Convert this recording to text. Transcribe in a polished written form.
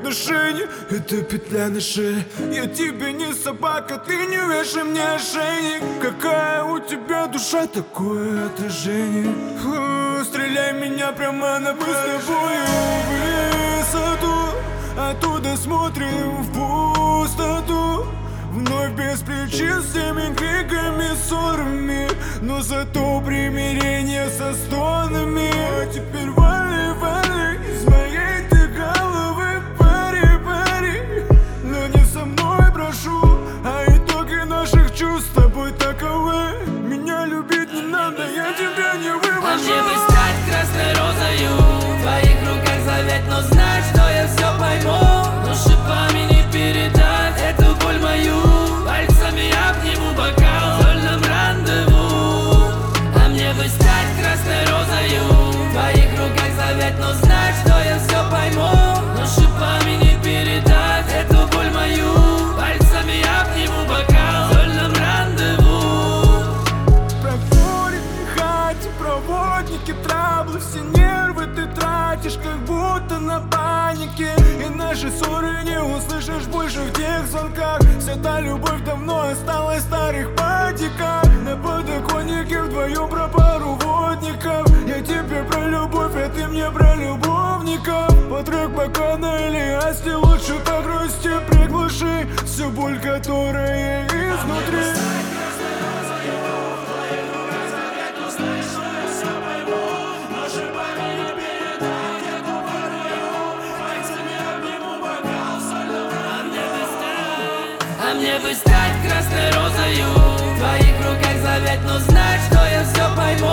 отношения. Это петля на шее. Я тебе не собака, ты не вешай мне ошейник. Какая у тебя душа, такое отражение. Стреляй меня прямо на пустую высоту. Оттуда смотрим в пустоту. Вновь без причин, с теми криками, ссорами, но зато примирение со стонами. А теперь вали, вали из моей ты головы, пари, пари. Но не со мной, прошу, а итоги наших чувств с тобой таковы. Меня любить не надо, я тебя не вывожу. А мне бы стать красной розою, в твоих руках завет, но знать, что я все пойму. Но шипами не передать эту боль мою. Пальцами обниму бокал в сольном рандеву. А мне бы стать красной розою, в твоих руках завет, но знать, что я все пойму. Но шипами не передать эту боль мою. Пальцами обниму бокал в сольном рандеву. Проходит нехати, проводники, траблы, все нервы ты тратишь, как будто на панике. И наши ссоры не услышишь больше в тех звонках. Вся та любовь давно осталась в старых патиках. На подоконнике вдвоем про пару водников. Я тебе про любовь, а ты мне про любовников. По трек Бакана или Асти, лучше так грусти приглуши всю боль, которая изнутри. А мне бы стать красной розою, в твоих руках завет, но знать, что я все пойму.